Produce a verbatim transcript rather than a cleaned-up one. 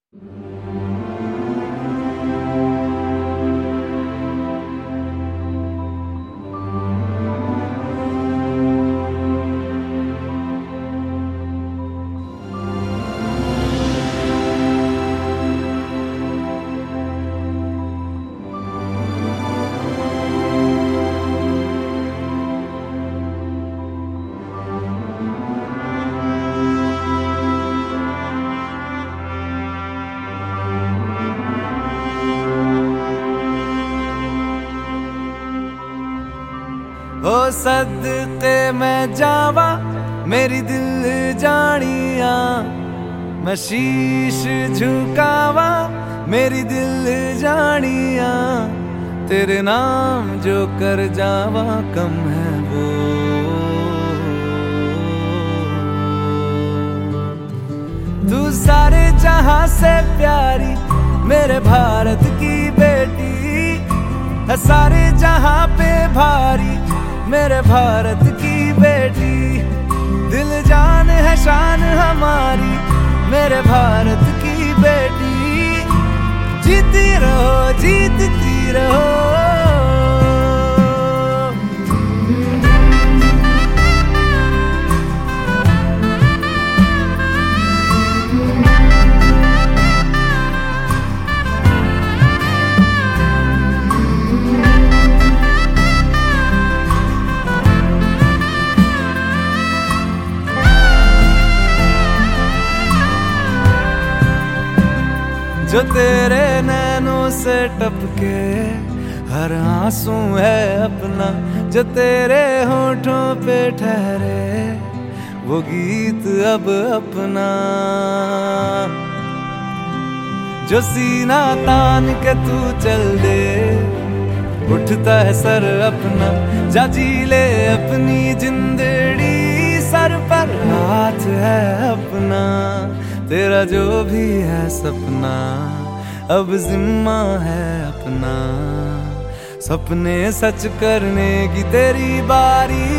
ओ सदके मैं जावा मेरी दिल जानिया, मैं शीश झुकावा मेरी दिल जानिया, तेरे नाम जो कर जावा कम है वो। तू सारे जहां से प्यारी मेरे भारत की बेटी है, सारे जहां पे भारी मेरे भारत की बेटी, दिल जान है शान हमारी मेरे भारत की बेटी, जीती रहो जीतती रहो। जो तेरे नैनों से टपके हर आंसू है अपना, जो तेरे होठों पे ठहरे वो गीत अब अपना, जो सीना तान के तू चल दे उठता है सर अपना, जा जी ले अपनी जिंदड़ी सर पर हाथ है अपना, तेरा जो भी है सपना अब जिम्मा है अपना, सपने सच करने की तेरी बारी।